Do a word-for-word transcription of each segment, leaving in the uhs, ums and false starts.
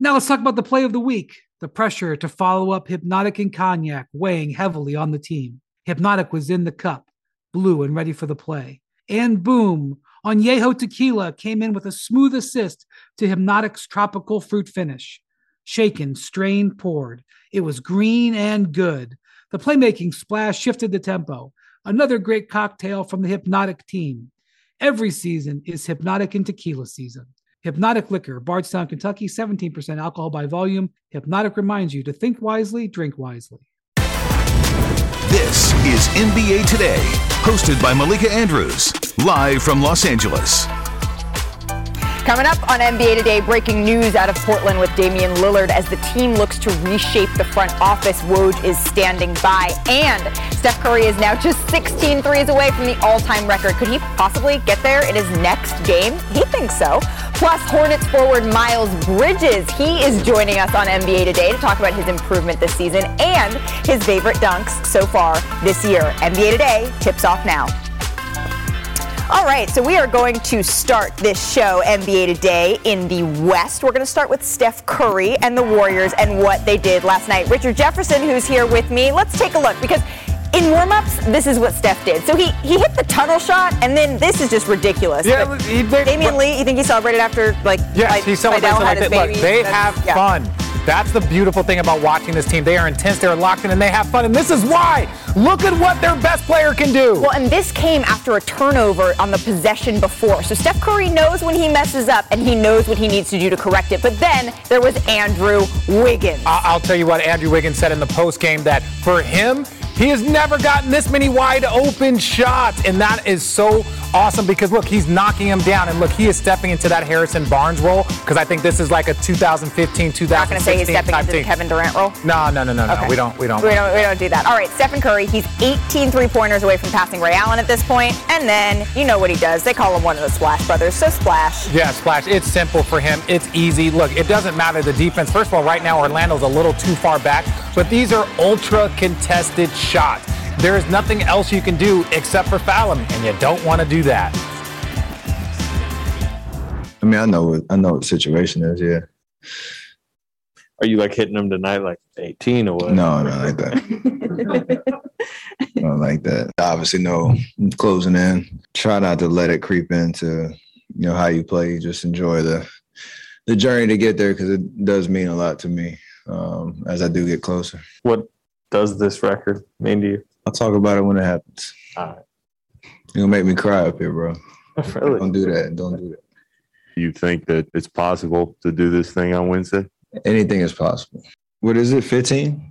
Now let's talk about the play of the week. The pressure to follow up Hypnotic and Cognac weighing heavily on the team. Hypnotic was in the cup, blue and ready for the play. And boom, Añejo Tequila came in with a smooth assist to Hypnotic's tropical fruit finish. Shaken, strained, poured. It was green and good. The playmaking splash shifted the tempo. Another great cocktail from the Hypnotic team. Every season is Hypnotic and Tequila season. Hypnotic Liquor, Bardstown, Kentucky, seventeen percent alcohol by volume. Hypnotic reminds you to think wisely, drink wisely. This is N B A Today, hosted by Malika Andrews, live from Los Angeles. Coming up on N B A Today, breaking news out of Portland with Damian Lillard as the team looks to reshape the front office. Woj is standing by. And Steph Curry is now just sixteen threes away from the all-time record. Could he possibly get there in his next game? He thinks so. Plus, Hornets forward Miles Bridges. He is joining us on N B A Today to talk about his improvement this season and his favorite dunks so far this year. N B A Today tips off now. All right, so we are going to start this show, N B A Today, in the West. We're going to start with Steph Curry and the Warriors and what they did last night. Richard Jefferson, who's here with me, let's take a look, because in warm-ups, this is what Steph did. So he, he hit the tunnel shot, and then this is just ridiculous. Yeah, he, they, Damian Lee, you think he celebrated after, like, yes, like, he celebrated like that. Look, they That's, have yeah. fun. That's the beautiful thing about watching this team. They are intense, they're locked in, and they have fun. And this is why. Look at what their best player can do. Well, and this came after a turnover on the possession before. So Steph Curry knows when he messes up, and he knows what he needs to do to correct it. But then there was Andrew Wiggins. I'll tell you what Andrew Wiggins said in the postgame, that for him, he has never gotten this many wide open shots, and that is so awesome because, look, he's knocking him down, and look, he is stepping into that Harrison Barnes role because I think this is like a two thousand fifteen, two thousand sixteen You're not going to say he's stepping into team. the Kevin Durant role? No, no, no, no, okay. no. We don't, we don't. We don't, we don't do that. All right, Stephen Curry, he's eighteen three-pointers away from passing Ray Allen at this point, and then you know what he does. They call him one of the Splash Brothers, so Splash. Yeah, Splash. It's simple for him. It's easy. Look, it doesn't matter the defense. First of all, right now Orlando's a little too far back, but these are ultra-contested shots. There is nothing else you can do except for foul him, and you don't want to do that. I mean, I know what I know what the situation is. Yeah. Are you like hitting him tonight, like eighteen or what? No, not like that. Not like that. Obviously, no. I'm closing in. Try not to let it creep into, you know, how you play. Just enjoy the the journey to get there because it does mean a lot to me um, as I do get closer. What does this record mean to you? I'll talk about it when it happens. All right. You're gonna make me cry up here, bro. Really? Don't do that. Don't do that. You think that it's possible to do this thing on Wednesday? Anything is possible. What is it, fifteen?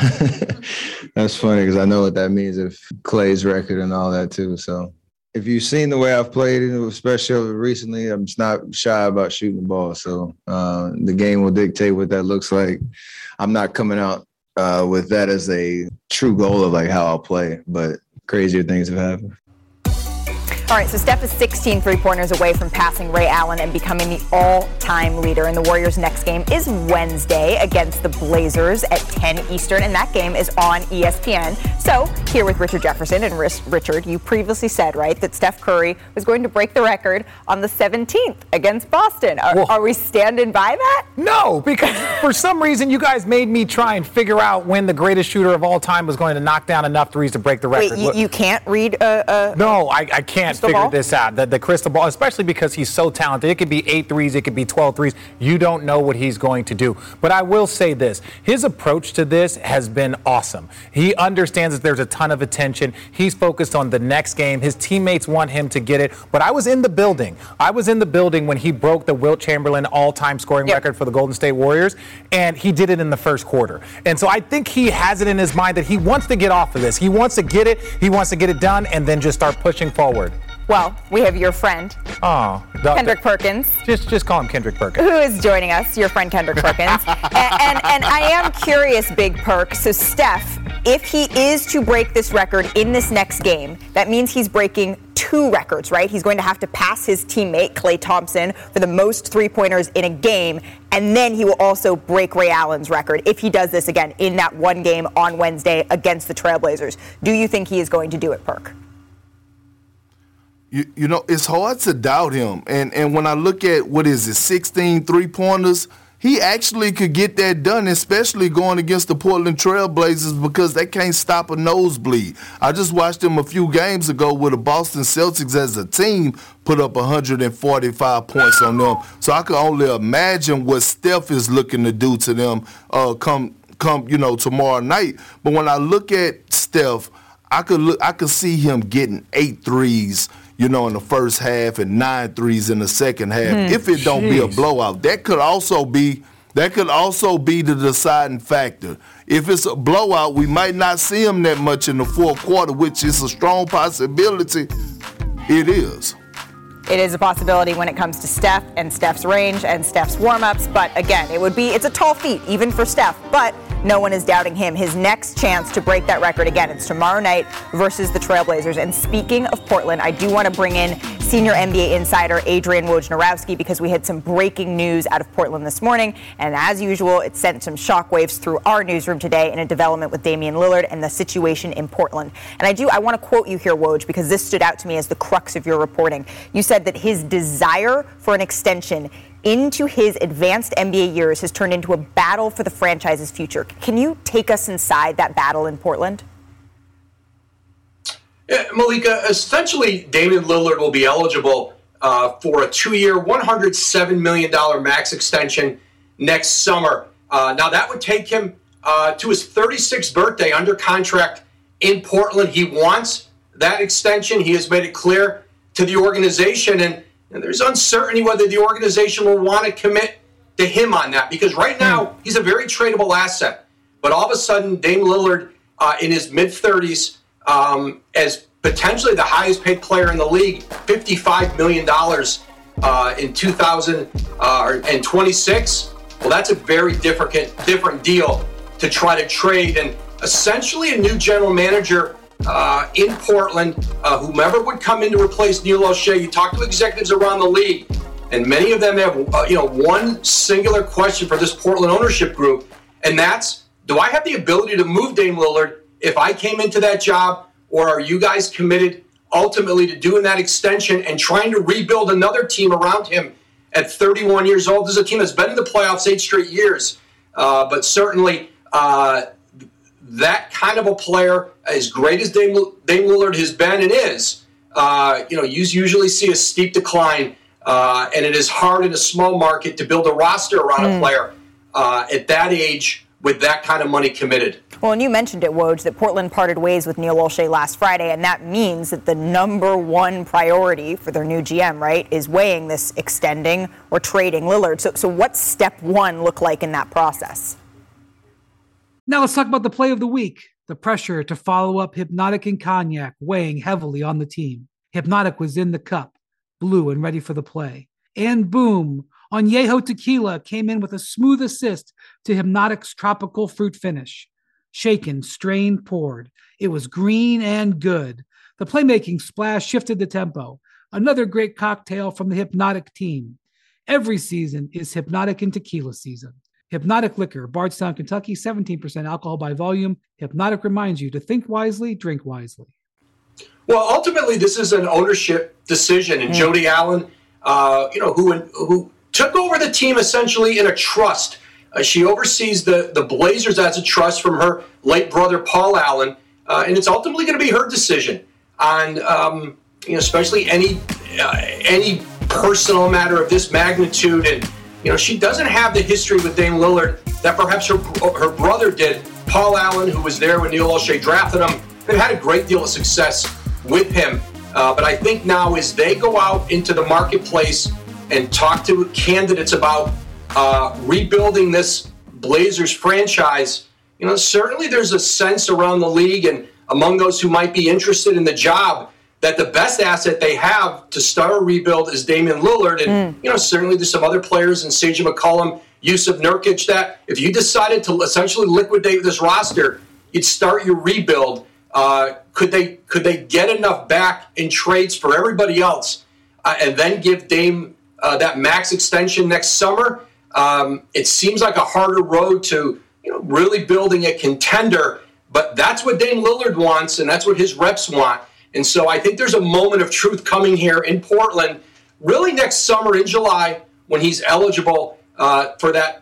That's funny because I know what that means if Clay's record and all that too. So if you've seen the way I've played, especially recently, I'm just not shy about shooting the ball. So uh, the game will dictate what that looks like. I'm not coming out uh, with that as a true goal of like how I'll play, but crazier things have happened. All right, so Steph is sixteen three-pointers away from passing Ray Allen and becoming the all-time leader. And the Warriors' next game is Wednesday against the Blazers at ten Eastern, and that game is on E S P N. So here with Richard Jefferson, and Richard, you previously said, right, that Steph Curry was going to break the record on the seventeenth against Boston. Are, well, are we standing by that? No, because for some reason you guys made me try and figure out when the greatest shooter of all time was going to knock down enough threes to break the record. Wait, you, you can't read a... a no, I, I can't figure ball? this out. The, the crystal ball, especially because he's so talented. It could be eight threes, it could be twelve threes. You don't know what he's going to do. But I will say this. His approach to this has been awesome. He understands that there's a ton of attention. He's focused on the next game. His teammates want him to get it. But I was in the building. I was in the building when he broke the Wilt Chamberlain all-time scoring yep. record for the Golden State Warriors, and he did it in the first quarter. And so I think he has it in his mind that he wants to get off of this. He wants to get it. He wants to get it done and then just start pushing forward. Well, we have your friend, oh, Kendrick Perkins. Just just call him Kendrick Perkins. Who is joining us, your friend Kendrick Perkins. and, and, and I am curious, Big Perk, so Steph, if he is to break this record in this next game, that means he's breaking two records, right? He's going to have to pass his teammate, Klay Thompson, for the most three-pointers in a game, and then he will also break Ray Allen's record if he does this again in that one game on Wednesday against the Trailblazers. Do you think he is going to do it, Perk? You, you know, it's hard to doubt him. And and when I look at, what is it, sixteen three-pointers, he actually could get that done, especially going against the Portland Trail Blazers because they can't stop a nosebleed. I just watched them a few games ago where the Boston Celtics as a team put up one hundred forty-five points on them. So I can only imagine what Steph is looking to do to them uh, come, come, you know, tomorrow night. But when I look at Steph, I could look, I could see him getting eight threes, you know, in the first half and nine threes in the second half. Mm, if it don't geez. be a blowout, that could also be that could also be the deciding factor. If it's a blowout, we might not see him that much in the fourth quarter, which is a strong possibility. It is. It is a possibility when it comes to Steph and Steph's range and Steph's warm-ups. But again, it would be it's a tall feat even for Steph. But no one is doubting him. His next chance to break that record again, it's tomorrow night versus the Trailblazers. And speaking of Portland, I do want to bring in senior N B A insider Adrian Wojnarowski because we had some breaking news out of Portland this morning. And as usual, it sent some shockwaves through our newsroom today in a development with Damian Lillard and the situation in Portland. And I do, I want to quote you here, Woj, because this stood out to me as the crux of your reporting. You said that his desire for an extension into his advanced N B A years has turned into a battle for the franchise's future. Can you take us inside that battle in Portland? Yeah, Malika, essentially Damian Lillard will be eligible uh, for a two-year, one hundred seven million dollars max extension next summer. Uh, now, that would take him uh, to his thirty-sixth birthday under contract in Portland. He wants that extension. He has made it clear to the organization, and And there's uncertainty whether the organization will want to commit to him on that because right now he's a very tradable asset. But all of a sudden, Dame Lillard uh, in his mid-thirties um, as potentially the highest paid player in the league, fifty-five million dollars uh, in two thousand twenty-six. Well, that's a very different, different deal to try to trade. And essentially a new general manager Uh, in Portland, uh, whomever would come in to replace Neil Olshey. You talk to executives around the league, and many of them have, uh, you know, one singular question for this Portland ownership group, and that's, do I have the ability to move Dame Lillard if I came into that job, or are you guys committed ultimately to doing that extension and trying to rebuild another team around him at thirty-one years old? This is a team that's been in the playoffs eight straight years, uh, but certainly uh, that kind of a player, as great as Dame, Dame Lillard has been and is, uh, you know, you usually see a steep decline, uh, and it is hard in a small market to build a roster around mm. a player uh, at that age with that kind of money committed. Well, and you mentioned it, Woj, that Portland parted ways with Neil Olshey last Friday, and that means that the number one priority for their new G M, right, is weighing this extending or trading Lillard. So, so what's step one look like in that process? Now let's talk about the play of the week. The pressure to follow up Hypnotic and Cognac weighing heavily on the team. Hypnotic was in the cup, blue and ready for the play. And boom, Añejo Tequila came in with a smooth assist to Hypnotic's tropical fruit finish. Shaken, strained, poured. It was green and good. The playmaking splash shifted the tempo. Another great cocktail from the Hypnotic team. Every season is Hypnotic and Tequila season. Hypnotic Liquor, Bardstown, Kentucky, seventeen percent alcohol by volume. Hypnotic reminds you to think wisely, drink wisely. Well, ultimately, this is an ownership decision, and mm. Jody Allen, uh, you know, who who took over the team essentially in a trust. Uh, she oversees the, the Blazers as a trust from her late brother, Paul Allen, uh, and it's ultimately going to be her decision on, um, you know, especially any uh, any personal matter of this magnitude. And you know, she doesn't have the history with Dame Lillard that perhaps her her brother did. Paul Allen, who was there when Neil Olshey drafted him, they've had a great deal of success with him. Uh, but I think now as they go out into the marketplace and talk to candidates about uh, rebuilding this Blazers franchise, you know, certainly there's a sense around the league and among those who might be interested in the job that the best asset they have to start a rebuild is Damian Lillard. And, mm. you know, certainly there's some other players in C J McCollum, Yusuf Nurkic, that if you decided to essentially liquidate this roster, you'd start your rebuild. Uh, could they could they get enough back in trades for everybody else uh, and then give Dame uh, that max extension next summer? Um, it seems like a harder road to, you know, really building a contender, but that's what Dame Lillard wants, and that's what his reps want. And so I think there's a moment of truth coming here in Portland, really next summer in July when he's eligible uh, for that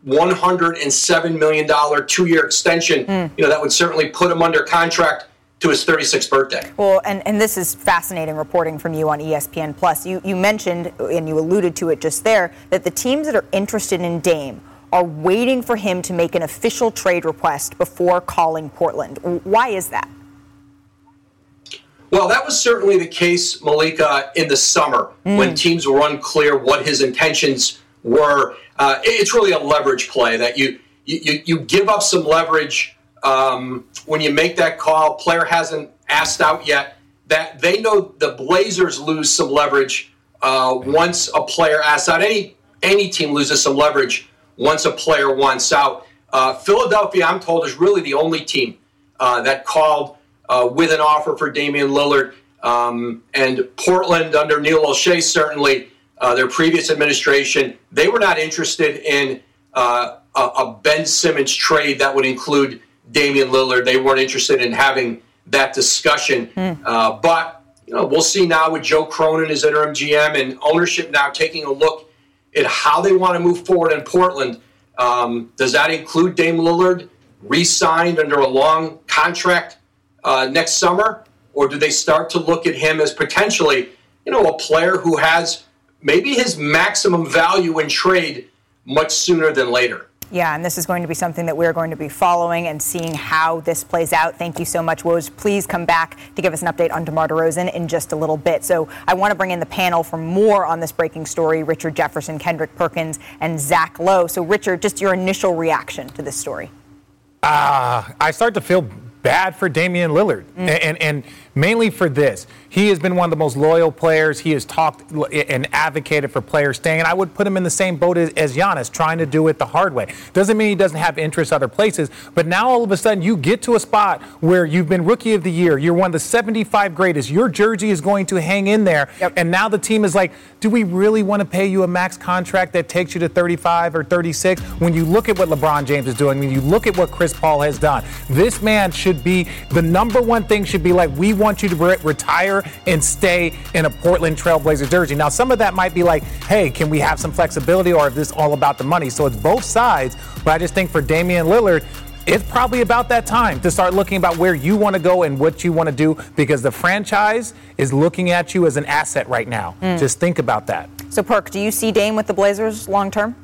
one hundred seven million dollars two-year extension. Mm. You know, that would certainly put him under contract to his thirty-sixth birthday. Well, and, and this is fascinating reporting from you on E S P N Plus. You, you mentioned, and you alluded to it just there, that the teams that are interested in Dame are waiting for him to make an official trade request before calling Portland. Why is that? Well, that was certainly the case, Malika, in the summer mm. when teams were unclear what his intentions were. Uh, it's really a leverage play that you you, you give up some leverage um, when you make that call. Player hasn't asked out yet. That they know the Blazers lose some leverage uh, once a player asks out. Any any team loses some leverage once a player wants out. Uh, Philadelphia, I'm told, is really the only team uh, that called uh, with an offer for Damian Lillard. Um, and Portland, under Neil Olshey, certainly, uh, their previous administration, they were not interested in uh, a, a Ben Simmons trade that would include Damian Lillard. They weren't interested in having that discussion. Mm. Uh, but you know, we'll see now with Joe Cronin as interim G M and ownership now taking a look at how they want to move forward in Portland. Um, does that include Dame Lillard re-signed under a long contract uh, next summer? Or do they start to look at him as potentially, you know, a player who has maybe his maximum value in trade much sooner than later? Yeah, and this is going to be something that we're going to be following and seeing how this plays out. Thank you so much, Woj. Please come back to give us an update on DeMar DeRozan in just a little bit. So I want to bring in the panel for more on this breaking story, Richard Jefferson, Kendrick Perkins, and Zach Lowe. So, Richard, just your initial reaction to this story. Uh, I start to feel bad for Damian Lillard, mm. and, and, and mainly for this. He has been one of the most loyal players. He has talked and advocated for players staying, and I would put him in the same boat as, as Giannis, trying to do it the hard way. Doesn't mean he doesn't have interest other places, but now all of a sudden you get to a spot where you've been Rookie of the Year, you're one of the seventy-five greatest, your jersey is going to hang in there, yep. and now the team is like, do we really want to pay you a max contract that takes you to thirty-five or thirty-six? When you look at what LeBron James is doing, when you look at what Chris Paul has done, this man should be, the number one thing should be like, we want you to re- retire and stay in a Portland Trailblazers jersey. Now, some of that might be like, hey, can we have some flexibility, or is this all about the money? So it's both sides, but I just think for Damian Lillard, it's probably about that time to start looking about where you want to go and what you want to do, because the franchise is looking at you as an asset right now. Mm. Just think about that. So, Perk, do you see Dame with the Blazers long term?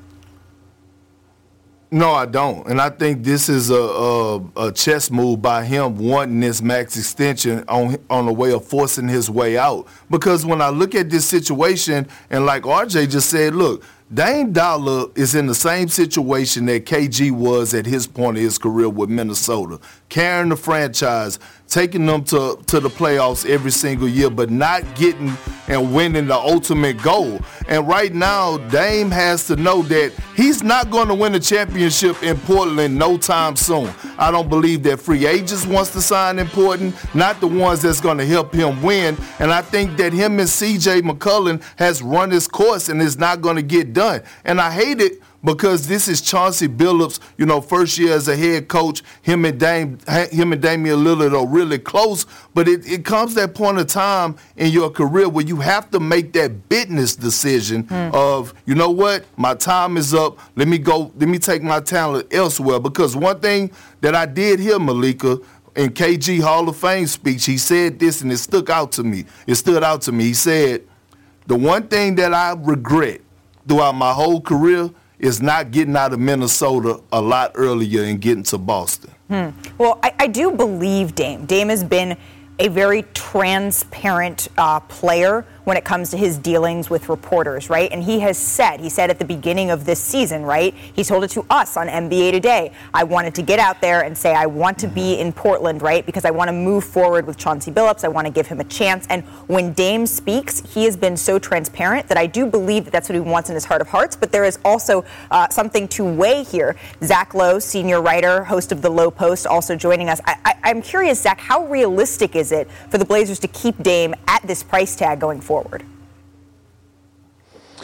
No, I don't. And I think this is a, a, a chess move by him wanting this max extension on on the way of forcing his way out. Because when I look at this situation, and like R J just said, look, Dame Dollar is in the same situation that K G was at his point of his career with Minnesota, carrying the franchise, taking them to, to the playoffs every single year, but not getting and winning the ultimate goal. And right now, Dame has to know that he's not going to win a championship in Portland no time soon. I don't believe that free agents wants to sign in Portland, not the ones that's going to help him win. And I think that him and C J McCollum has run his course and is not going to get done. And I hate it, because this is Chauncey Billups, you know, first year as a head coach. Him and Dame, him and Damian Lillard are really close, but it, it comes that point of time in your career where you have to make that business decision mm. of, you know what, my time is up. Let me go. Let me take my talent elsewhere. Because one thing that I did hear, Malika, in K G Hall of Fame speech, he said this, and it stuck out to me. It stood out to me. He said, the one thing that I regret throughout my whole career is not getting out of Minnesota a lot earlier and getting to Boston. Hmm. Well, I, I do believe Dame. Dame has been a very transparent uh, player when it comes to his dealings with reporters, right? And he has said, he said at the beginning of this season, right? He told it to us on N B A Today. I wanted to get out there and say, I want to be in Portland, right? Because I want to move forward with Chauncey Billups. I want to give him a chance. And when Dame speaks, he has been so transparent that I do believe that that's what he wants in his heart of hearts. But there is also uh, something to weigh here. Zach Lowe, senior writer, host of the Lowe Post, also joining us. I, I, I'm curious, Zach, how realistic is it for the Blazers to keep Dame at this price tag going forward?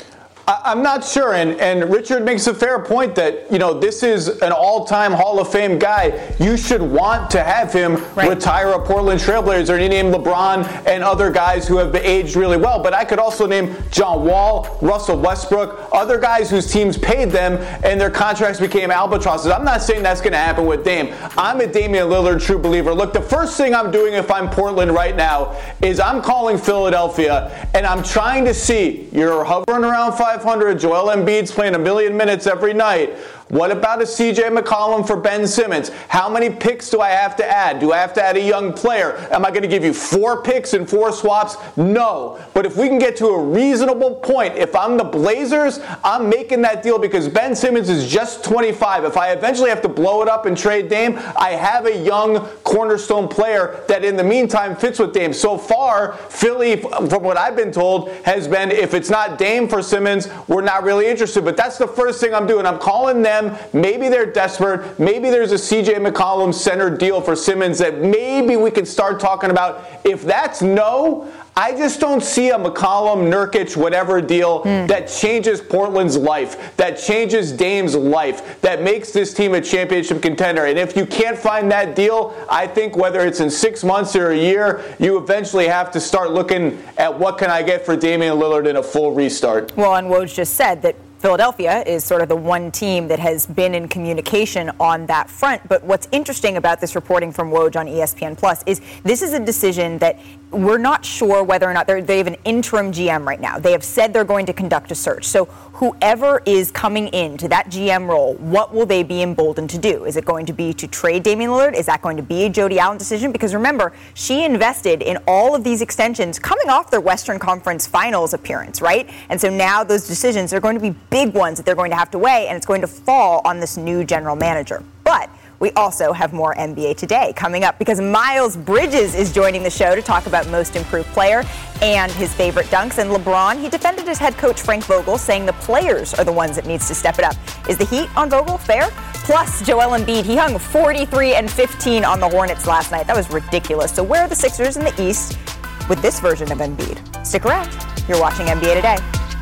I'm not sure, and, and Richard makes a fair point that, you know, this is an all-time Hall of Fame guy. You should want to have him right. retire a Portland Trailblazers, or you name LeBron and other guys who have aged really well. But I could also name John Wall, Russell Westbrook, other guys whose teams paid them and their contracts became albatrosses. I'm not saying that's going to happen with Dame. I'm a Damian Lillard true believer. Look, the first thing I'm doing if I'm Portland right now is I'm calling Philadelphia, and I'm trying to see, you're hovering around five hundred. Joel Embiid's playing a million minutes every night. What about a C J McCollum for Ben Simmons? How many picks do I have to add? Do I have to add a young player? Am I going to give you four picks and four swaps? No. But if we can get to a reasonable point, if I'm the Blazers, I'm making that deal because Ben Simmons is just twenty-five. If I eventually have to blow it up and trade Dame, I have a young cornerstone player that in the meantime fits with Dame. So far, Philly, from what I've been told, has been, if it's not Dame for Simmons, we're not really interested. But that's the first thing I'm doing. I'm calling them. Maybe they're desperate. Maybe there's a C J McCollum center deal for Simmons that maybe we can start talking about. If that's no, I just don't see a McCollum, Nurkic, whatever deal mm. that changes Portland's life, that changes Dame's life, that makes this team a championship contender. And if you can't find that deal, I think whether it's in six months or a year, you eventually have to start looking at what can I get for Damian Lillard in a full restart. Well, and Woj just said that Philadelphia is sort of the one team that has been in communication on that front. But what's interesting about this reporting from Woj on E S P N Plus is this is a decision that we're not sure whether or not they have an interim G M right now. They have said they're going to conduct a search. So whoever is coming into that G M role, what will they be emboldened to do? Is it going to be to trade Damian Lillard? Is that going to be a Jody Allen decision? Because remember, she invested in all of these extensions coming off their Western Conference Finals appearance, right? And so now those decisions are going to be big ones that they're going to have to weigh, and it's going to fall on this new general manager. But we also have more N B A Today coming up because Miles Bridges is joining the show to talk about most improved player and his favorite dunks. And LeBron, he defended his head coach Frank Vogel, saying the players are the ones that needs to step it up. Is the heat on Vogel fair? Plus, Joel Embiid, he hung forty-three and fifteen on the Hornets last night. That was ridiculous. So where are the Sixers in the East with this version of Embiid? Stick around. You're watching N B A Today.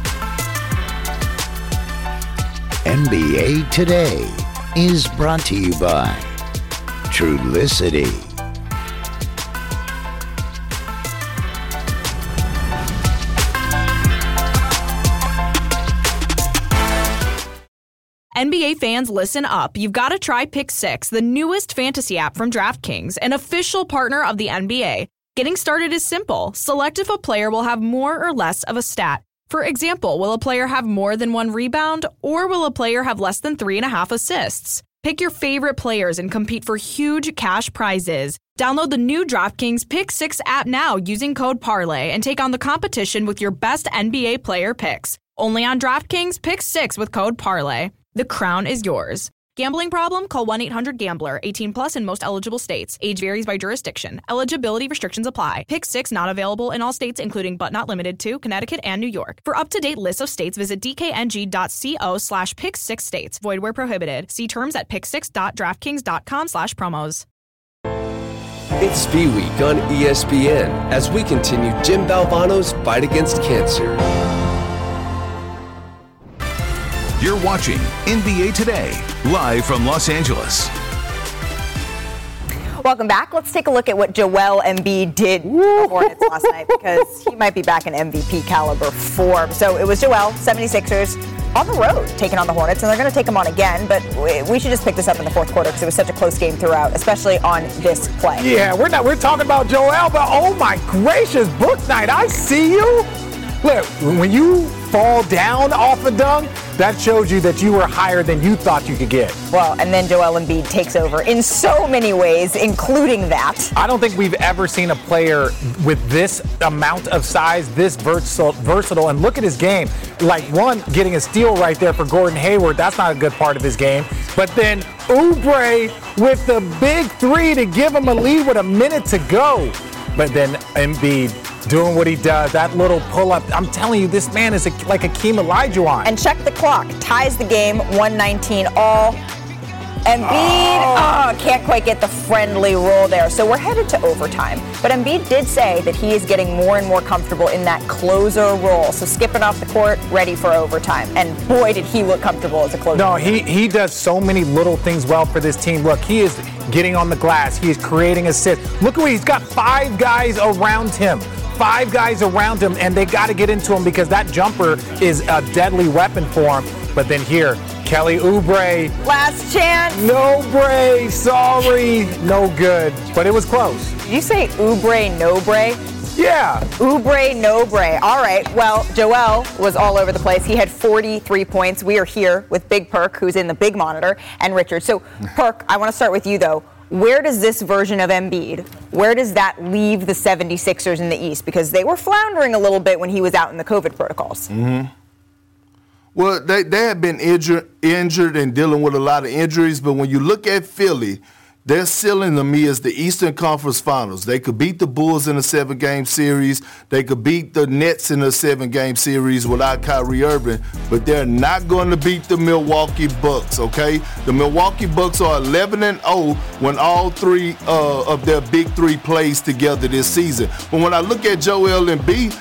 N B A Today is brought to you by Trulicity. N B A fans, listen up. You've got to try Pick Six, the newest fantasy app from DraftKings, an official partner of the N B A. Getting started is simple. Select if a player will have more or less of a stat. For example, will a player have more than one rebound, or will a player have less than three and a half assists? Pick your favorite players and compete for huge cash prizes. Download the new DraftKings Pick Six app now using code Parlay and take on the competition with your best N B A player picks. Only on DraftKings Pick Six with code Parlay. The crown is yours. Gambling problem? Call one eight hundred gambler. eighteen plus in most eligible states. Age varies by jurisdiction. Eligibility restrictions apply. Pick Six not available in all states, including but not limited to Connecticut and New York. For up-to-date lists of states, visit dkng.co slash pick six states. Void where prohibited. See terms at pick six dot draftkings dot com slash promos. It's Speed Week on E S P N as we continue Jim Valvano's fight against cancer. You're watching N B A Today, live from Los Angeles. Welcome back. Let's take a look at what Joel Embiid did for the Hornets last night because he might be back in M V P caliber form. So it was Joel, seventy-sixers, on the road taking on the Hornets, and they're going to take them on again, but we should just pick this up in the fourth quarter because it was such a close game throughout, especially on this play. Yeah, we're not we're talking about Joel, but oh my gracious, Bouknight, I see you. Look, when you fall down off a dunk, that shows you that you were higher than you thought you could get. Well, and then Joel Embiid takes over in so many ways, including that. I don't think we've ever seen a player with this amount of size, this versatile, versatile, and look at his game. Like, one, getting a steal right there for Gordon Hayward, that's not a good part of his game. But then Oubre with the big three to give him a lead with a minute to go. But then Embiid doing what he does, that little pull-up. I'm telling you, this man is a, like Hakeem Olajuwon. And check the clock. Ties the game, one nineteen all. Embiid, oh. oh, can't quite get the friendly roll there. So we're headed to overtime. But Embiid did say that he is getting more and more comfortable in that closer role. So skipping off the court, ready for overtime. And boy, did he look comfortable as a closer. No, he, he does so many little things well for this team. Look, he is getting on the glass. He is creating assists. Look at what he's got, five guys around him. Five guys around him, and they got to get into him because that jumper is a deadly weapon for him. But then here, Kelly Oubre. Last chance. No Bray. Sorry. No good. But it was close. Did you say Oubre, no Bray? Yeah. Oubre, no Bray. All right. Well, Joel was all over the place. He had forty-three points. We are here with Big Perk, who's in the big monitor, and Richard. So, Perk, I want to start with you, though. Where does this version of Embiid, where does that leave the seventy-sixers in the East? Because they were floundering a little bit when he was out in the COVID protocols. Mm-hmm. Well, they, they have been injured, injured and dealing with a lot of injuries, but when you look at Philly, their ceiling to me is the Eastern Conference Finals. They could beat the Bulls in a seven-game series. They could beat the Nets in a seven-game series without Kyrie Irving, but they're not going to beat the Milwaukee Bucks, okay? The Milwaukee Bucks are eleven and oh when all three uh, of their big three plays together this season. But when I look at Joel Embiid,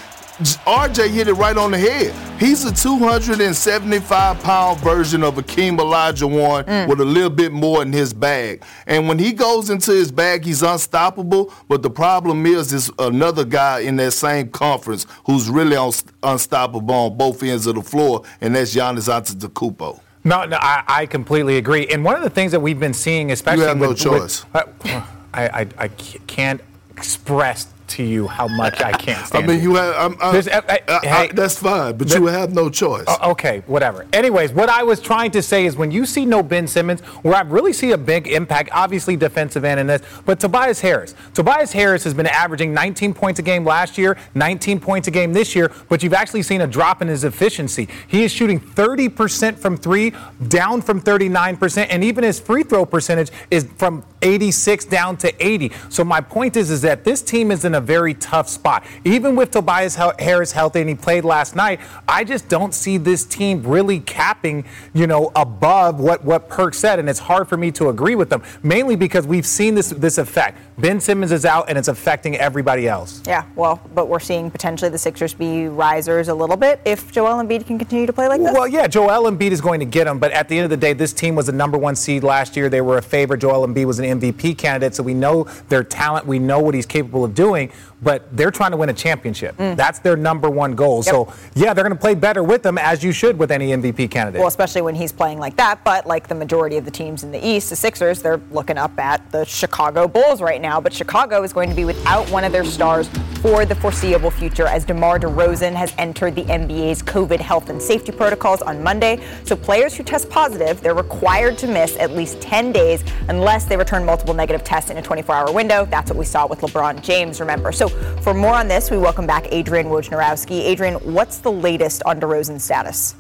R J hit it right on the head. He's a two hundred seventy-five pound version of Akeem Olajuwon mm. with a little bit more in his bag. And when he goes into his bag, he's unstoppable. But the problem is, is another guy in that same conference who's really un- unstoppable on both ends of the floor, and that's Giannis Antetokounmpo. No, no, I, I completely agree. And one of the things that we've been seeing, especially you have no with, choice. With, uh, I, I, I can't express to you how much I can't stand I mean, you. you have, I'm, I'm, I, I, hey, I, that's fine, but the, you have no choice. Uh, okay, whatever. Anyways, what I was trying to say is when you see no Ben Simmons, where I really see a big impact, obviously defensive end in this, but Tobias Harris. Tobias Harris has been averaging nineteen points a game last year, nineteen points a game this year, but you've actually seen a drop in his efficiency. He is shooting thirty percent from three, down from thirty-nine percent, and even his free throw percentage is from eighty-six down to eighty. So my point is, is that this team is in a very tough spot. Even with Tobias Harris healthy and he played last night, I just don't see this team really capping, you know, above what, what Perk said, and it's hard for me to agree with them, mainly because we've seen this this effect. Ben Simmons is out, and it's affecting everybody else. Yeah, well, but we're seeing potentially the Sixers be risers a little bit if Joel Embiid can continue to play like this. Well, yeah, Joel Embiid is going to get him, but at the end of the day, this team was the number one seed last year. They were a favorite. Joel Embiid was an M V P candidate, so we know their talent. We know what he's capable of doing, but they're trying to win a championship. Mm. That's their number one goal. Yep. So, yeah, they're going to play better with him, as you should with any M V P candidate. Well, especially when he's playing like that, but like the majority of the teams in the East, the Sixers, they're looking up at the Chicago Bulls right now, but Chicago is going to be without one of their stars for the foreseeable future as DeMar DeRozan has entered the N B A's COVID health and safety protocols on Monday. So players who test positive, they're required to miss at least ten days unless they return multiple negative tests in a twenty-four hour window. That's what we saw with LeBron James, remember. So for more on this, we welcome back Adrian Wojnarowski. Adrian, what's the latest on DeRozan's status?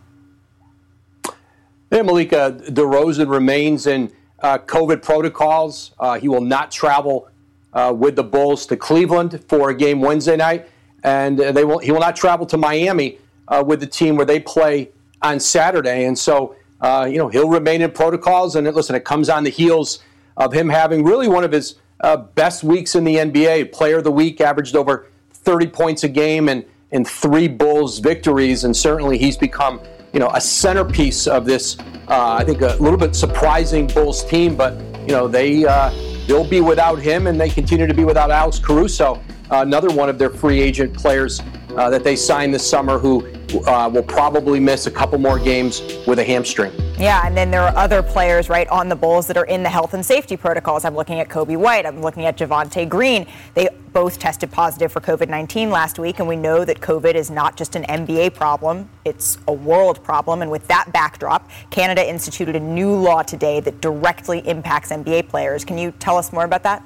Hey, Malika, DeRozan remains in uh, COVID protocols. Uh, he will not travel uh, with the Bulls to Cleveland for a game Wednesday night, and uh, they will. He will not travel to Miami uh, with the team where they play on Saturday. And so, uh, you know, he'll remain in protocols. And it, listen, it comes on the heels of him having really one of his uh, best weeks in the N B A. Player of the week, averaged over thirty points a game and, and three Bulls victories. And certainly he's become, you know, a centerpiece of this, uh, I think, a little bit surprising Bulls team. But, you know, they, uh, they'll be without him, and they continue to be without Alex Caruso, uh, another one of their free agent players uh, that they signed this summer who uh, will probably miss a couple more games with a hamstring. Yeah, and then there are other players, right, on the Bulls that are in the health and safety protocols. I'm looking at Kobe White. I'm looking at Javonte Green. They both tested positive for COVID nineteen last week, and we know that COVID is not just an N B A problem. It's a world problem. And with that backdrop, Canada instituted a new law today that directly impacts N B A players. Can you tell us more about that?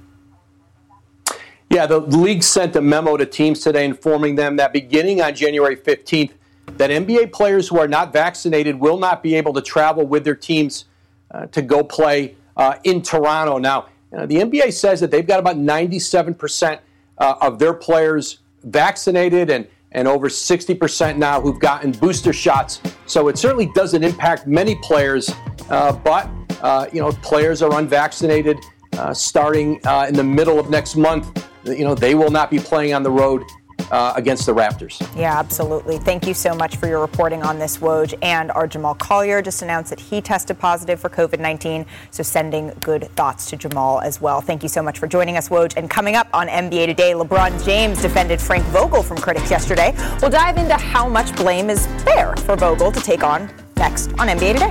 Yeah, the league sent a memo to teams today informing them that beginning on January fifteenth, that N B A players who are not vaccinated will not be able to travel with their teams uh, to go play uh, in Toronto. Now, you know, the N B A says that they've got about ninety-seven percent uh, of their players vaccinated and, and over sixty percent now who've gotten booster shots. So it certainly doesn't impact many players, uh, but uh, you know, players are unvaccinated uh, starting uh, in the middle of next month. You know, they will not be playing on the road Uh, against the Raptors. Yeah, absolutely. Thank you so much for your reporting on this, Woj. And our Jamal Collier just announced that he tested positive for covid nineteen, so sending good thoughts to Jamal as well. Thank you so much for joining us, Woj. And coming up on N B A Today, LeBron James defended Frank Vogel from critics yesterday. We'll dive into how much blame is fair for Vogel to take on next on N B A Today.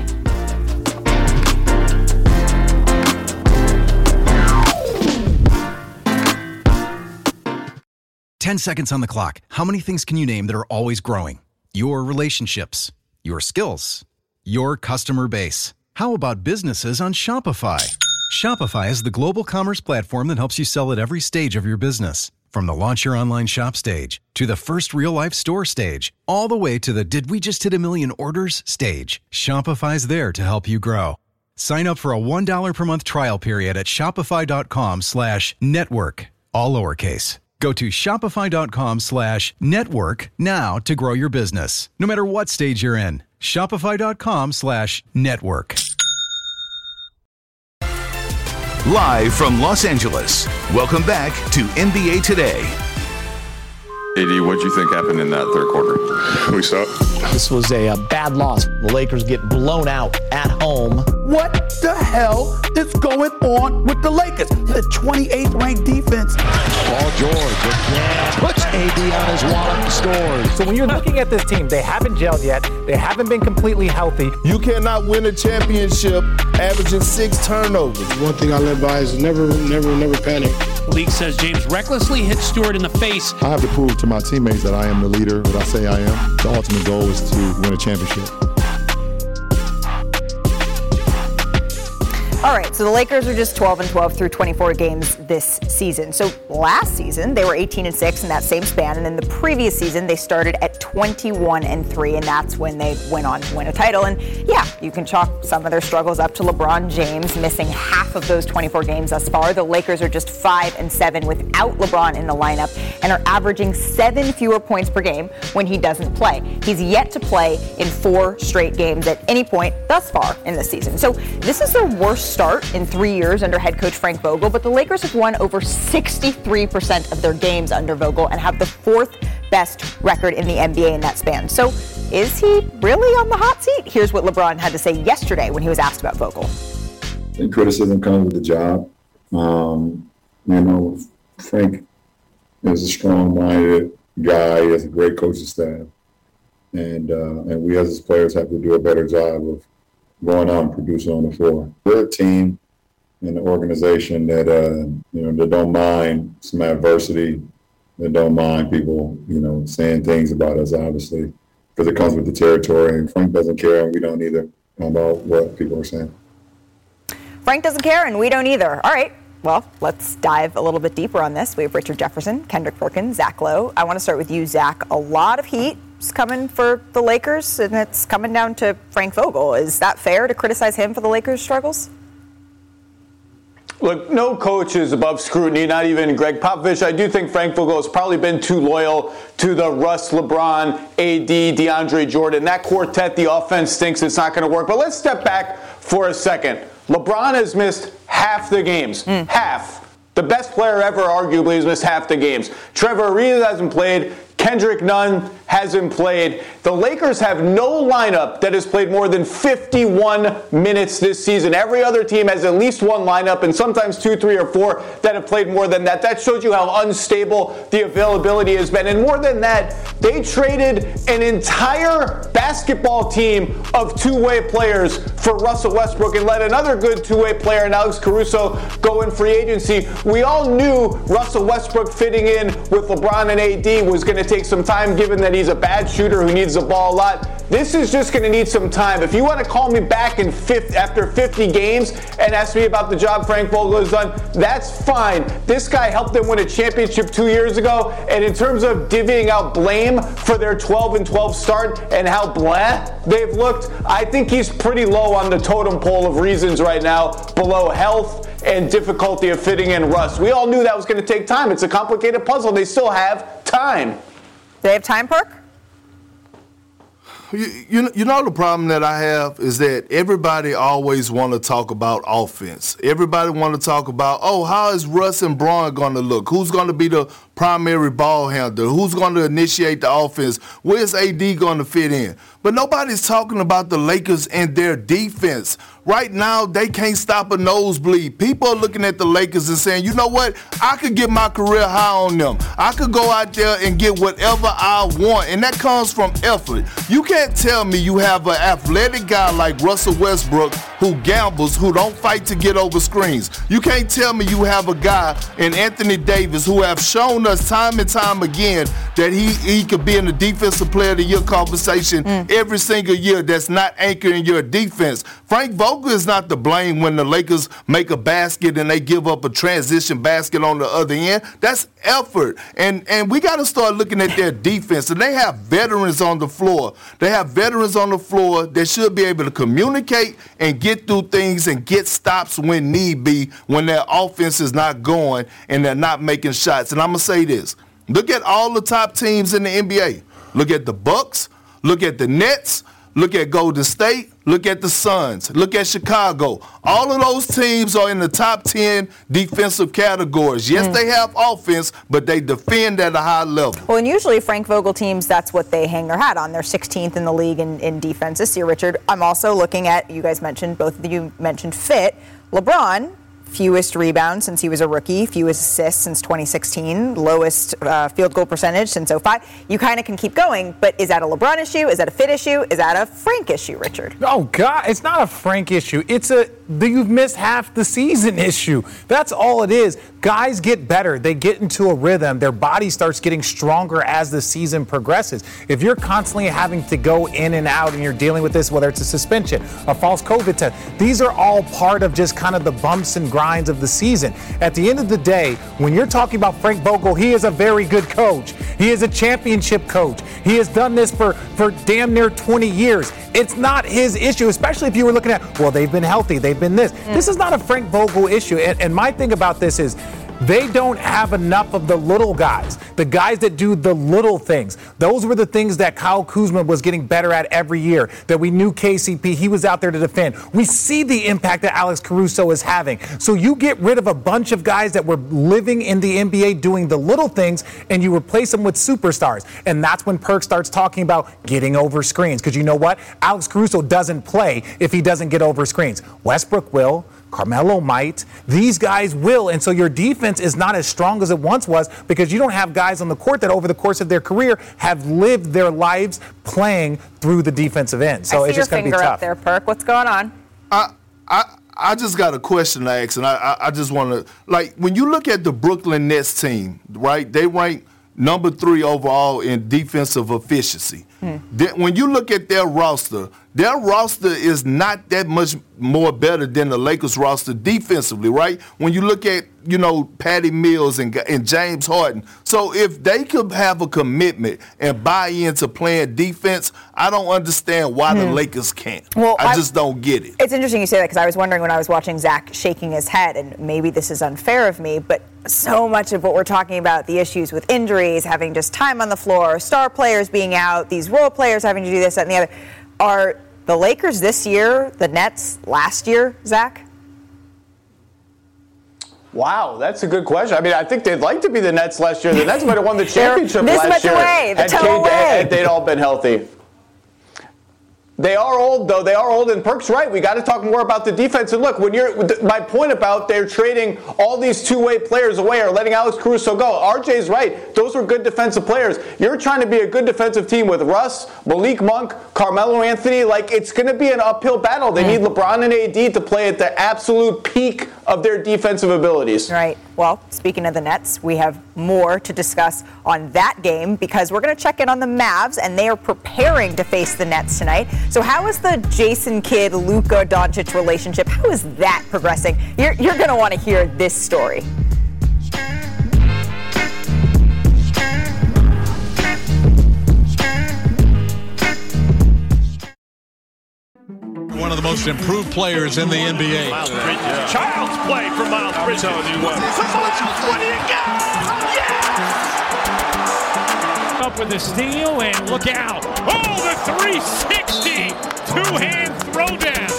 ten seconds on the clock. How many things can you name that are always growing? Your relationships, your skills, your customer base. How about businesses on Shopify? Shopify is the global commerce platform that helps you sell at every stage of your business. From the launch your online shop stage, to the first real life store stage, all the way to the did we just hit a million orders stage. Shopify's there to help you grow. Sign up for a one dollar per month trial period at shopify.com slash network, all lowercase. Go to shopify.com slash network now to grow your business. No matter what stage you're in, shopify.com slash network. Live from Los Angeles, welcome back to N B A Today. A D, what'd you think happened in that third quarter? We saw This was a, a bad loss. The Lakers get blown out at home. What the hell is going on with the Lakers? The twenty-eighth ranked defense. Paul George again puts A D on his wallet and scores. So when you're looking at this team, they haven't gelled yet. They haven't been completely healthy. You cannot win a championship averaging six turnovers. One thing I live by is never, never, never panic. The league says James recklessly hit Stewart in the face. I have to prove to my teammates that I am the leader that I say I am. The ultimate goal is to win a championship. All right, so the Lakers are just twelve and twelve through twenty-four games this season. So last season, they were eighteen and six in that same span. And in the previous season, they started at twenty-one and three, and that's when they went on to win a title. And yeah, you can chalk some of their struggles up to LeBron James missing half of those twenty-four games thus far. The Lakers are just five and seven without LeBron in the lineup and are averaging seven fewer points per game when he doesn't play. He's yet to play in four straight games at any point thus far in the season. So this is their worst start in three years under head coach Frank Vogel, but the Lakers have won over sixty-three percent of their games under Vogel and have the fourth best record in the N B A in that span. So is he really on the hot seat? Here's what LeBron had to say yesterday when he was asked about Vogel. And criticism comes with the job. Um, you know, Frank is a strong-minded guy. He has a great coaching staff. And, uh, and we as his players have to do a better job of going out and producing on the floor. We're a team and an organization that, uh, you know, that don't mind some adversity, that don't mind people, you know, saying things about us, obviously, because it comes with the territory. And Frank doesn't care, and we don't either, about what people are saying. Frank doesn't care, and we don't either. All right. Well, let's dive a little bit deeper on this. We have Richard Jefferson, Kendrick Perkins, Zach Lowe. I want to start with you, Zach. A lot of heat is coming for the Lakers, and it's coming down to Frank Vogel. Is that fair to criticize him for the Lakers' struggles? Look, no coach is above scrutiny, not even Greg Popovich. I do think Frank Vogel has probably been too loyal to the Russ, LeBron, A D, DeAndre Jordan. That quartet, the offense thinks it's not going to work. But let's step back for a second. LeBron has missed half the games. Mm. Half. The best player ever, arguably, has missed half the games. Trevor Ariza hasn't played. Kendrick Nunn hasn't played. The Lakers have no lineup that has played more than fifty-one minutes this season. Every other team has at least one lineup, and sometimes two, three, or four that have played more than that. That shows you how unstable the availability has been. And more than that, they traded an entire basketball team of two-way players for Russell Westbrook and let another good two-way player, and Alex Caruso, go in free agency. We all knew Russell Westbrook fitting in with LeBron and A D was going to take some time, given that he's a bad shooter who needs the ball a lot. This is just going to need some time. If you want to call me back in fifty, after fifty games and ask me about the job Frank Vogel has done, that's fine. This guy helped them win a championship two years ago, and in terms of divvying out blame for their twelve and twelve start and how blah they've looked, I think he's pretty low on the totem pole of reasons right now, below health and difficulty of fitting in Russ. We all knew that was going to take time. It's a complicated puzzle. They still have time. Do they have time, Perk? You, you, you know the problem that I have is that everybody always want to talk about offense. Everybody want to talk about, oh, how is Russ and Braun going to look? Who's going to be the primary ball handler? Who's going to initiate the offense? Where's A D going to fit in? But nobody's talking about the Lakers and their defense. Right now, they can't stop a nosebleed. People are looking at the Lakers and saying, you know what? I could get my career high on them. I could go out there and get whatever I want, and that comes from effort. You can't tell me you have an athletic guy like Russell Westbrook who gambles, who don't fight to get over screens. You can't tell me you have a guy in Anthony Davis who have shown us time and time again that he, he could be in the Defensive Player of the Year conversation mm. every single year that's not anchoring your defense. Frank Vogel is not to blame when the Lakers make a basket and they give up a transition basket on the other end. That's effort. And and we got to start looking at their defense. And they have veterans on the floor. They have veterans on the floor that should be able to communicate and get through things and get stops when need be when their offense is not going and they're not making shots. And I'm going to say this. Look at all the top teams in the N B A. Look at the Bucks. Look at the Nets. Look at Golden State. Look at the Suns. Look at Chicago. All of those teams are in the top ten defensive categories. Yes, mm. they have offense, but they defend at a high level. Well, and usually Frank Vogel teams, that's what they hang their hat on. They're sixteenth in the league in, in defense this year, Richard. I'm also looking at, you guys mentioned, both of you mentioned fit. LeBron, fewest rebounds since he was a rookie, fewest assists since twenty sixteen, lowest uh, field goal percentage since oh five. You kind of can keep going, but is that a LeBron issue? Is that a fit issue? Is that a Frank issue, Richard? Oh, God, it's not a Frank issue. It's a you've missed half the season issue. That's all it is. Guys get better. They get into a rhythm. Their body starts getting stronger as the season progresses. If you're constantly having to go in and out and you're dealing with this, whether it's a suspension, a false COVID test, these are all part of just kind of the bumps and grinds of the season. At the end of the day, when you're talking about Frank Vogel, he is a very good coach. He is a championship coach. He has done this for, for damn near twenty years. It's not his issue, especially if you were looking at, well, they've been healthy, they've been this. Mm. This is not a Frank Vogel issue. And, and my thing about this is, they don't have enough of the little guys, the guys that do the little things. Those were the things that Kyle Kuzma was getting better at every year, that we knew K C P, he was out there to defend. We see the impact that Alex Caruso is having. So you get rid of a bunch of guys that were living in the N B A doing the little things, and you replace them with superstars. And that's when Perk starts talking about getting over screens. Because you know what? Alex Caruso doesn't play if he doesn't get over screens. Westbrook will. Carmelo might. These guys will. And so your defense is not as strong as it once was because you don't have guys on the court that over the course of their career have lived their lives playing through the defensive end. So it's just going to be tough. Up there, Perk. What's going on? I I I just got a question to ask, and I I, I just want to, like, when you look at the Brooklyn Nets team, right? They rank number three overall in defensive efficiency. Hmm. When you look at their roster, their roster is not that much more better than the Lakers roster defensively, right? When you look at, you know, Patty Mills and, and James Harden. So if they could have a commitment and buy into playing defense, I don't understand why hmm. the Lakers can't. Well, I, I just don't get it. It's interesting you say that because I was wondering when I was watching Zach shaking his head, and maybe this is unfair of me, but so much of what we're talking about, the issues with injuries, having just time on the floor, star players being out, these role players having to do this, that, and the other, are the Lakers this year the Nets last year, Zach? Wow, that's a good question. I mean, I think they'd like to be the Nets last year. The Nets might have won the championship this last much year. Away, the had, toe Kate, away. had they'd all been healthy. They are old, though. They are old, and Perk's right. We got to talk more about the defense. And look, when you're my point about they're trading all these two-way players away or letting Alex Caruso go, R J's right. Those were good defensive players. You're trying to be a good defensive team with Russ, Malik Monk, Carmelo Anthony. Like, it's going to be an uphill battle. They need LeBron and A D to play at the absolute peak of their defensive abilities. Right. Well, speaking of the Nets, we have more to discuss on that game because we're going to check in on the Mavs, and they are preparing to face the Nets tonight. So how is the Jason Kidd, Luka Doncic relationship? How is that progressing? You're, you're going to want to hear this story. One of the most improved players in the N B A. Miles Bridges. Yeah. Child's play for Miles Bridges. I'm telling you what. What do you got? Yes! up with the steal, and look out. Oh, the three sixty two-hand throwdown.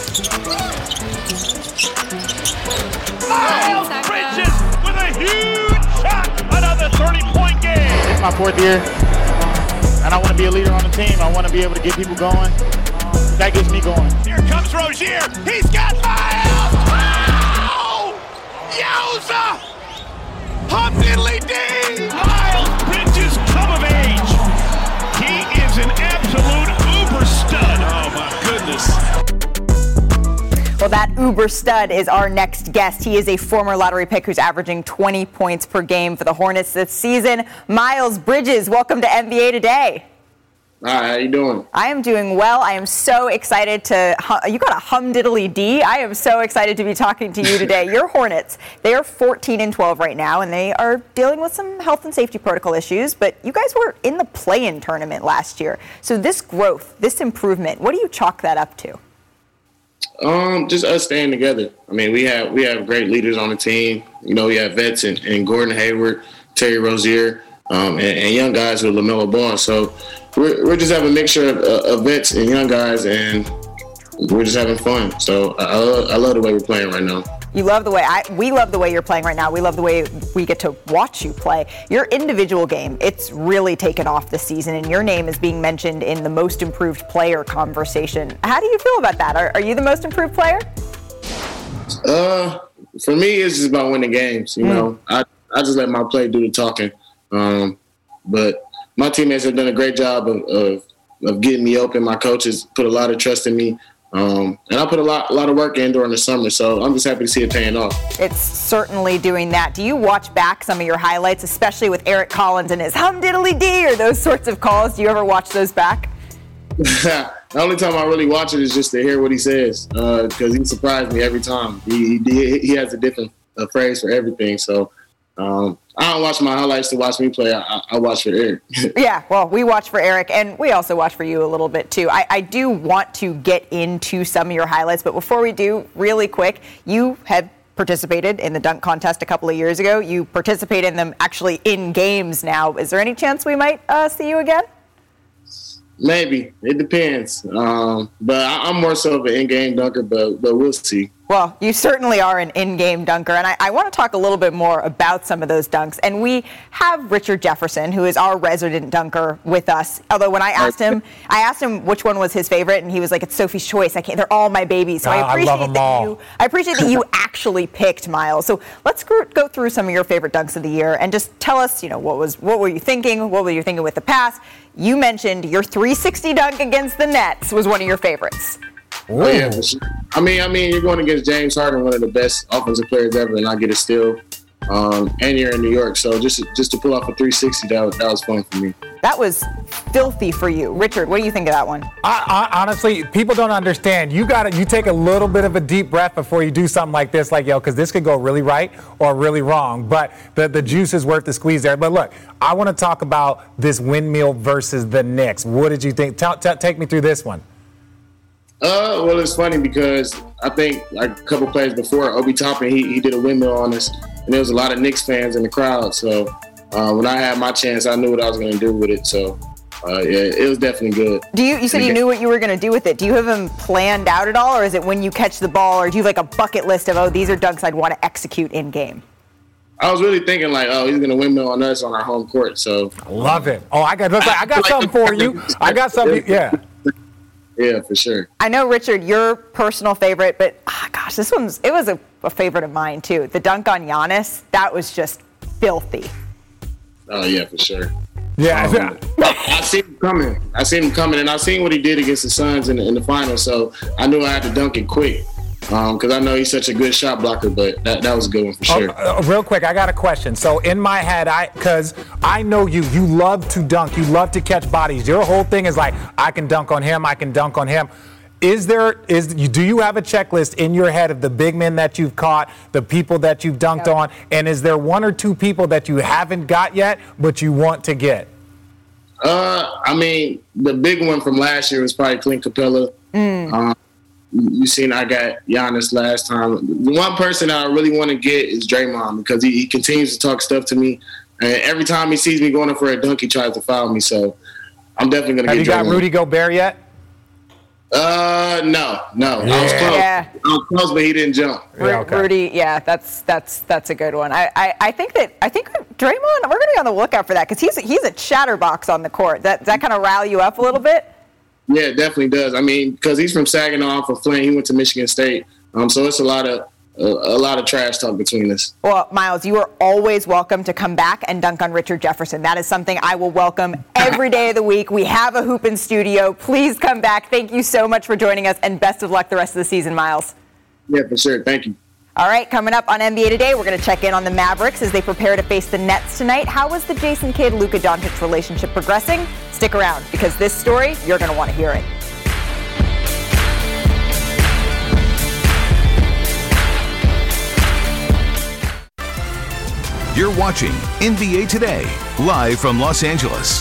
Miles Bridges with a huge shot. Another thirty-point game. It's my fourth year, and I want to be a leader on the team. I want to be able to get people going. That gets me going. Here comes Rozier. He's got Miles. Oh! Yowza! Hum diddly dee! Miles Bridges come of age. He is an absolute uber stud. Oh my goodness. Well, that uber stud is our next guest. He is a former lottery pick who's averaging twenty points per game for the Hornets this season. Miles Bridges, welcome to N B A Today. Hi, how you doing? I am doing well. I am so excited to, you got a hum diddly D. I am so excited to be talking to you today. Your Hornets, they are fourteen and twelve right now, and they are dealing with some health and safety protocol issues, but you guys were in the play-in tournament last year. So this growth, this improvement, what do you chalk that up to? Um, just us staying together. I mean, we have we have great leaders on the team. You know, we have vets and, and Gordon Hayward, Terry Rozier, um, and, and young guys with LaMelo Ball. So we're we're just having a mixture of, of vets and young guys, and we're just having fun. So I, I, love, I love the way we're playing right now. You love the way I, we love the way you're playing right now. We love the way we get to watch you play. Your individual game, it's really taken off this season, and your name is being mentioned in the most improved player conversation. How do you feel about that? Are, are you the most improved player? Uh, for me, it's just about winning games. You mm. know, I I just let my play do the talking. Um, but my teammates have done a great job of, of of getting me open. My coaches put a lot of trust in me. Um, and I put a lot, a lot of work in during the summer, so I'm just happy to see it paying off. It's certainly doing that. Do you watch back some of your highlights, especially with Eric Collins and his hum diddly dee or those sorts of calls? Do you ever watch those back? The only time I really watch it is just to hear what he says, because uh, he surprised me every time. He he, he has a different uh, phrase for everything, so um, I don't watch my highlights to watch me play. I, I watch for Eric. Yeah, well, we watch for Eric, and we also watch for you a little bit, too. I, I do want to get into some of your highlights, but before we do, really quick, you have participated in the dunk contest a couple of years ago. You participate in them actually in games now. Is there any chance we might uh, see you again? Maybe. It depends. Um, but I, I'm more so of an in-game dunker, but, but we'll see. Well, you certainly are an in-game dunker, and I, I want to talk a little bit more about some of those dunks. And we have Richard Jefferson, who is our resident dunker, with us. Although when I asked him, I asked him which one was his favorite, and he was like, "It's Sophie's Choice. I can't. They're all my babies." So uh, I appreciate I love them that all. you. I appreciate that you actually picked Miles. So let's go, go through some of your favorite dunks of the year, and just tell us, you know, what was what were you thinking? What were you thinking with the pass? You mentioned your three sixty dunk against the Nets was one of your favorites. Ooh. Oh yeah, for sure. I mean, I mean, you're going against James Harden, one of the best offensive players ever, and I get a steal. Um, and you're in New York, so just just to pull off a three sixty, that was, that was fun for me. That was filthy for you, Richard. What do you think of that one? I, I, honestly, people don't understand. You got to you take a little bit of a deep breath before you do something like this, like yo, because this could go really right or really wrong. But the the juice is worth the squeeze there. But look, I want to talk about this windmill versus the Knicks. What did you think? T- t- take me through this one. Uh, well, it's funny because I think like a couple plays before, Obi Toppin, he he did a windmill on us, and there was a lot of Knicks fans in the crowd. So uh, when I had my chance, I knew what I was going to do with it. So uh, yeah, it was definitely good. Do you you said you knew what you were going to do with it? Do you have them planned out at all, or is it when you catch the ball, or do you have like a bucket list of oh these are dunks I'd want to execute in game? I was really thinking like, oh, he's gonna windmill on us on our home court. So love it. Oh, I got I got something for you. I got something. Yeah. Yeah, for sure. I know, Richard, your personal favorite, but oh, gosh, this one's, it was a, a favorite of mine, too. The dunk on Giannis, that was just filthy. Oh, yeah, for sure. Yeah. Um, I seen him coming. I seen him coming, and I seen what he did against the Suns in the, in the finals, so I knew I had to dunk it quick. Because um, I know he's such a good shot blocker, but that, that was a good one for sure. Oh, uh, real quick, I got a question. So in my head, I because I know you, you love to dunk, you love to catch bodies. Your whole thing is like, I can dunk on him, I can dunk on him. Is there is do you have a checklist in your head of the big men that you've caught, the people that you've dunked yeah. on, and is there one or two people that you haven't got yet, but you want to get? Uh, I mean, the big one from last year was probably Clint Capella. Mm. Um, You seen I got Giannis last time. The one person I really want to get is Draymond because he, he continues to talk stuff to me. And every time he sees me going up for a dunk, he tries to foul me. So I'm definitely going to get Have you got Draymond. Rudy Gobert yet? Uh, no, no. Yeah. I was close. Yeah. I was close, but he didn't jump. Ru- Rudy, yeah, that's that's that's a good one. I, I, I think that I think Draymond, we're going to be on the lookout for that because he's he's a chatterbox on the court. That that kind of rile you up a little bit? Yeah, it definitely does. I mean, because he's from Saginaw, for Flint. He went to Michigan State. Um, so it's a lot of a, a lot of trash talk between us. Well, Miles, you are always welcome to come back and dunk on Richard Jefferson. That is something I will welcome every day of the week. We have a hoop in studio. Please come back. Thank you so much for joining us, and best of luck the rest of the season, Miles. Yeah, for sure. Thank you. All right, coming up on N B A Today, we're going to check in on the Mavericks as they prepare to face the Nets tonight. How is the Jason Kidd-Luka Doncic relationship progressing? Stick around, because this story, you're going to want to hear it. You're watching N B A Today, live from Los Angeles.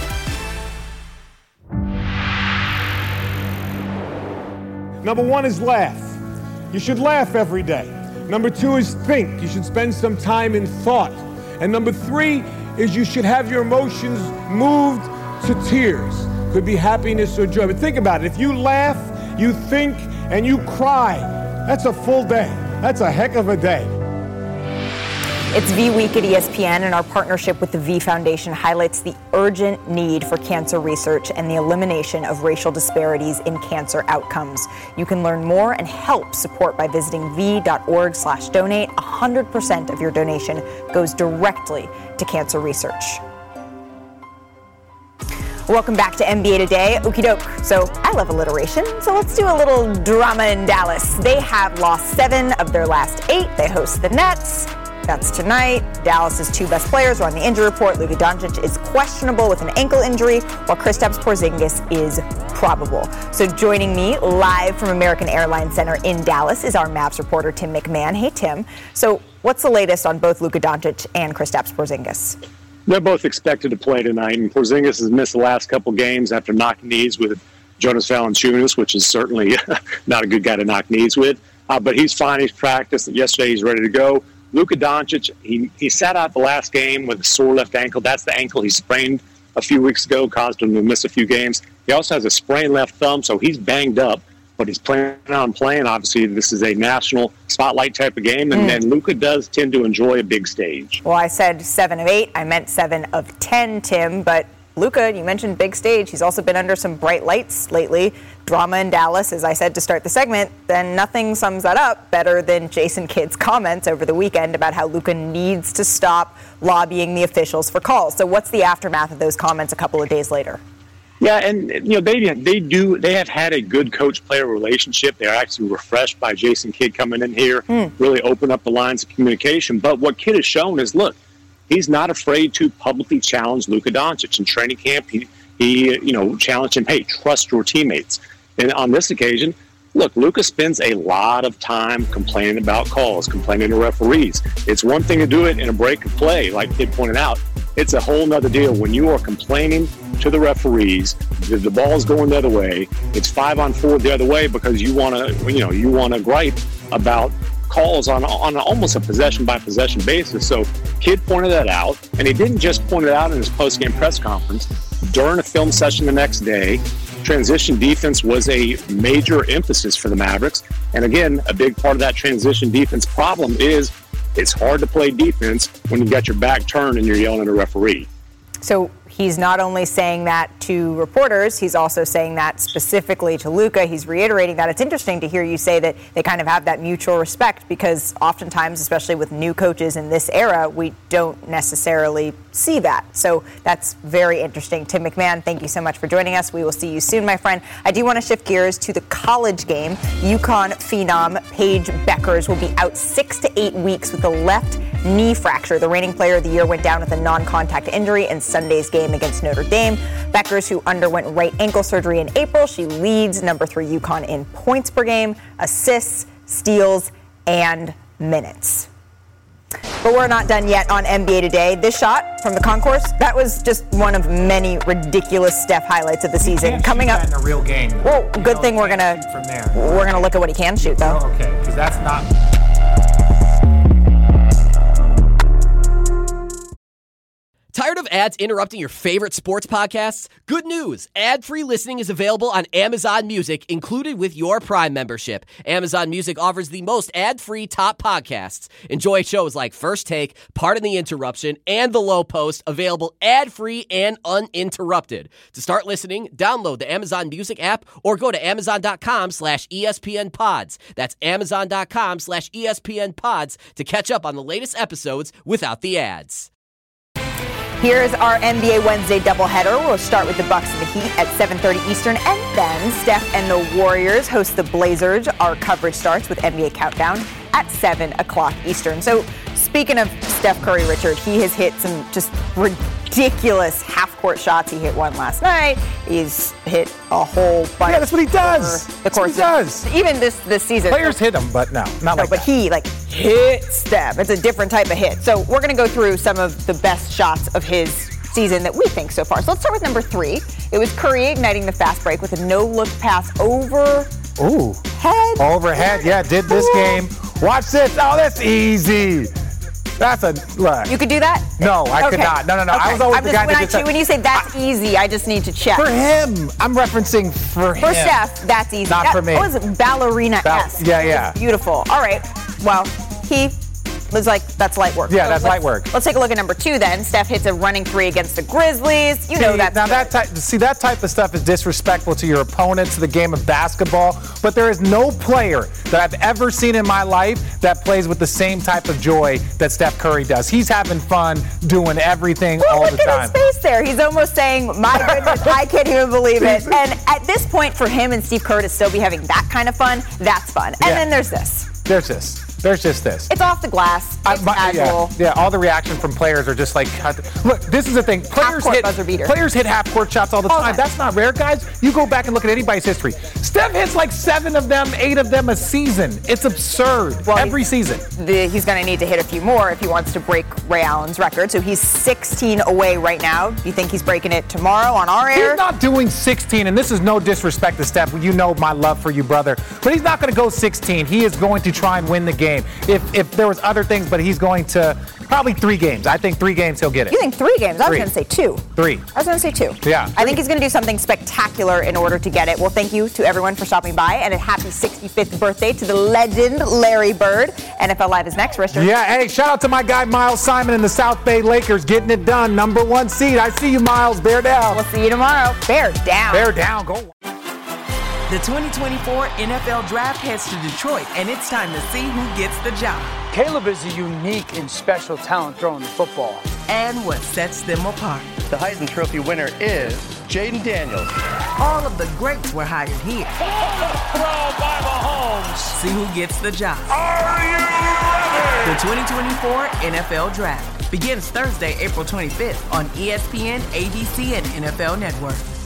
Number one is laugh. You should laugh every day. Number two is think. You should spend some time in thought. And number three is you should have your emotions moved to tears. Could be happiness or joy. But think about it. If you laugh, you think, and you cry, that's a full day. That's a heck of a day. It's V Week at E S P N, and our partnership with the V Foundation highlights the urgent need for cancer research and the elimination of racial disparities in cancer outcomes. You can learn more and help support by visiting v.org slash donate. one hundred percent of your donation goes directly to cancer research. Welcome back to N B A Today. Okie doke. So I love alliteration, so let's do a little drama in Dallas. They have lost seven of their last eight. They host the Nets. That's tonight. Dallas's two best players are on the injury report. Luka Doncic is questionable with an ankle injury, while Kristaps Porzingis is probable. So joining me live from American Airlines Center in Dallas is our Mavs reporter, Tim McMahon. Hey, Tim. So what's the latest on both Luka Doncic and Kristaps Porzingis? They're both expected to play tonight, and Porzingis has missed the last couple games after knocking knees with Jonas Valanciunas, which is certainly not a good guy to knock knees with. Uh, but he's fine. He's practiced. Yesterday he's ready to go. Luka Doncic, he, he sat out the last game with a sore left ankle. That's the ankle he sprained a few weeks ago, caused him to miss a few games. He also has a sprained left thumb, so he's banged up, but he's planning on playing. Obviously, this is a national spotlight type of game, and, Mm. and Luka does tend to enjoy a big stage. Well, I said seven of eight. I meant seven of ten, Tim, but Luka, you mentioned big stage. He's also been under some bright lights lately. Drama in Dallas, as I said to start the segment, then nothing sums that up better than Jason Kidd's comments over the weekend about how Luka needs to stop lobbying the officials for calls. So what's the aftermath of those comments a couple of days later? Yeah, and you know they they do they have had a good coach-player relationship. They're actually refreshed by Jason Kidd coming in here, mm. really open up the lines of communication. But what Kidd has shown is, look, he's not afraid to publicly challenge Luka Doncic. In training camp, he, he you know, challenged him, hey, trust your teammates. And on this occasion, look, Luka spends a lot of time complaining about calls, complaining to referees. It's one thing to do it in a break of play, like Kidd pointed out. It's a whole nother deal when you are complaining to the referees, the, the ball's going the other way, it's five on four the other way because you want to, you know, you want to gripe about calls on on almost a possession by possession basis. So Kidd pointed that out, and he didn't just point it out in his post-game press conference. During a film session the next day, transition defense was a major emphasis for the Mavericks. And again, a big part of that transition defense problem is it's hard to play defense when you got your back turned and you're yelling at a referee. So he's not only saying that to reporters, he's also saying that specifically to Luka. He's reiterating that. It's interesting to hear you say that they kind of have that mutual respect because oftentimes, especially with new coaches in this era, we don't necessarily see that. So that's very interesting. Tim McMahon, thank you so much for joining us. We will see you soon, my friend. I do want to shift gears to the college game. UConn phenom Paige Beckers will be out six to eight weeks with a left knee fracture. The reigning player of the year went down with a non-contact injury in Sunday's game against Notre Dame. Beckers, who underwent right ankle surgery in April, she leads number three UConn in points per game, assists, steals, and minutes. But we're not done yet on N B A Today. This shot from the concourse, that was just one of many ridiculous Steph highlights of the season. Coming up in a real game. Well, good thing we're gonna from there. we're gonna look at what he can shoot though. Oh, okay, because that's not. ads interrupting your favorite sports podcasts? Good news! Ad-free listening is available on Amazon Music, included with your Prime membership. Amazon Music offers the most ad-free top podcasts. Enjoy shows like First Take, Pardon the Interruption, and The Low Post, available ad-free and uninterrupted. To start listening, download the Amazon Music app or go to amazon.com slash ESPN pods. That's amazon.com slash ESPN pods to catch up on the latest episodes without the ads. Here's our N B A Wednesday doubleheader. We'll start with the Bucks and the Heat at seven thirty Eastern, and then Steph and the Warriors host the Blazers. Our coverage starts with N B A Countdown at seven o'clock Eastern. So speaking of Steph Curry, Richard, he has hit some just ridiculous half-court shots. He hit one last night. He's hit a whole bunch. Yeah, that's what he does. The course that's what he does. Even this this season. Players hit him, but no, not no, like but that. he like hits them. It's a different type of hit. So we're going to go through some of the best shots of his season that we think so far. So let's start with number three. It was Curry igniting the fast break with a no-look pass over Ooh. head. Overhead, yeah, did this Ooh. game. Watch this. Oh, that's easy. That's a look. You could do that? No, I okay. could not. No, no, no. Okay. I was always I'm the just, guy when that I just said, when you say that's I, easy, I just need to check. For him. I'm referencing for him. For Steph, that's easy. Not that for me. was ballerina-esque. Ball- yeah, yeah. Beautiful. All right. Well, he was like, that's light work. Yeah, so that's light work. Let's take a look at number two then. Steph hits a running three against the Grizzlies. You see, know that's now good. that type, see that type of stuff is disrespectful to your opponents, to the game of basketball. But there is no player that I've ever seen in my life that plays with the same type of joy that Steph Curry does. He's having fun doing everything well, all look the at time. His face there. He's almost saying, "My goodness, I can't even believe it." And at this point, for him and Steve Kerr to still be having that kind of fun, that's fun. And Yeah. then there's this. There's this. There's just this. It's off the glass. It's I- my- casual. Yeah, yeah, all the reaction from players are just like, look, this is the thing. Players Half-court hit buzzer beater. players hit half-court shots all the All time. time. That's not rare, guys. You go back and look at anybody's history. Steph hits like seven of them, eight of them a season. It's absurd. Well, every season. The, he's going to need to hit a few more if he wants to break Ray Allen's record. So he's sixteen away right now. Do you think he's breaking it tomorrow on our air? He's not doing sixteen, and this is no disrespect to Steph. You know my love for you, brother. But he's not going to go sixteen. He is going to try and win the game. If if there was other things, but he's going to probably three games. I think three games he'll get it. You think three games? I was Three. going to say two. Three. I was going to say two. Yeah. I think he's going to do something spectacular in order to get it. Well, thank you to everyone for stopping by, and a happy sixty-fifth birthday to the legend Larry Bird. N F L Live is next, Richard. Yeah, hey, shout out to my guy Miles Simon and the South Bay Lakers getting it done. Number one seed. I see you, Miles. Bear down. We'll see you tomorrow. Bear down. Bear down. Go. The twenty twenty-four N F L Draft heads to Detroit, and it's time to see who gets the job. Caleb is a unique and special talent throwing the football. And what sets them apart. The Heisman Trophy winner is Jaden Daniels. All of the greats were hired here. Throw by Mahomes. See who gets the job. Are you ready? The twenty twenty-four N F L Draft begins Thursday, April twenty-fifth on E S P N, A B C, and N F L Network.